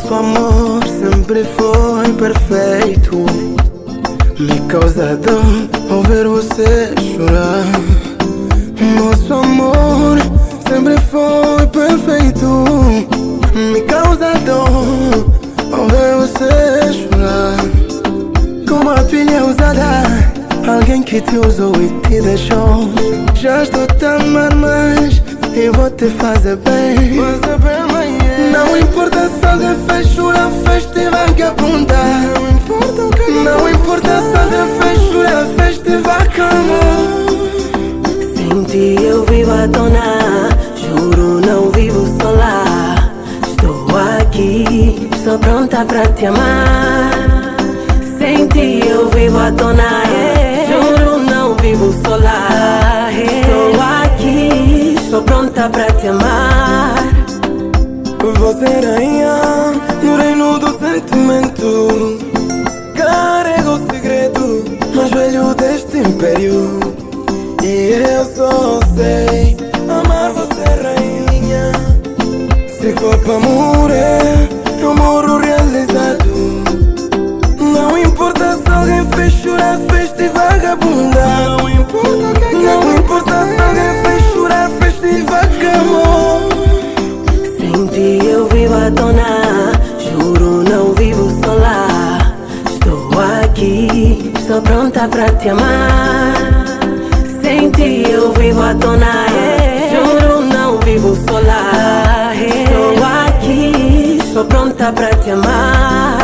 Nosso amor sempre foi perfeito. Me causa dor ao ver você chorar. Nosso amor sempre foi perfeito. Me causa dor ao ver você chorar. Como a pilha usada, alguém que te usou e te deixou. Já estou a amar mais e vou te fazer bem. Não importa se alguém fez chorar, fez-te vagabundar. Não importa se alguém fez chorar, fez-te vagabundar. Sem ti eu vivo à tona, juro não vivo só lá. Estou aqui, só pronta pra te amar. Sem ti eu vivo à tona, juro não vivo só lá. Estou aqui, estou pronta pra te amar. Você rainha no reino do sentimento, carrega o segredo mais velho deste império. E eu só sei amar você, rainha. Se for pra morrer, eu morro realizado. Não importa se alguém fez chorar, fez-te vagabunda. Não importa se alguém fez chorar, fez-te vagabundo. Sem ti eu vivo à tona, juro não vivo só lá. Estou aqui, estou pronta pra te amar. Sem ti eu vivo à tona, juro não vivo só lá. Estou aqui, estou pronta pra te amar.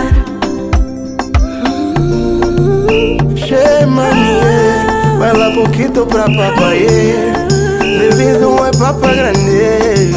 Che manie, baila poquito pra papaye. Diviso é papa grande.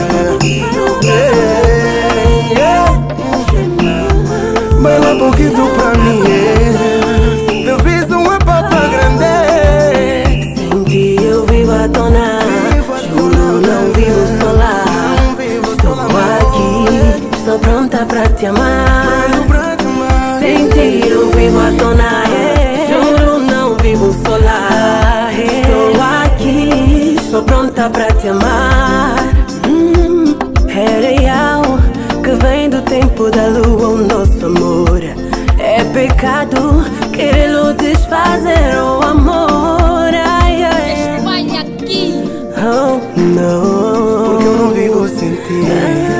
Baila poquito pra mim. Diviso é papa grande. Sem ti eu vivo à tona, juro não vivo só lá. Estou aqui, estou pronta pra te amar. Sem ti eu vivo à tona, juro não vivo só lá. Estou aqui, estou pronta pra te amar. É real que vem do tempo da lua o nosso amor. É pecado querê-lo desfazer o amor. Ai, ai. Espanha aqui. Oh, não. Porque eu não vivo sem ti.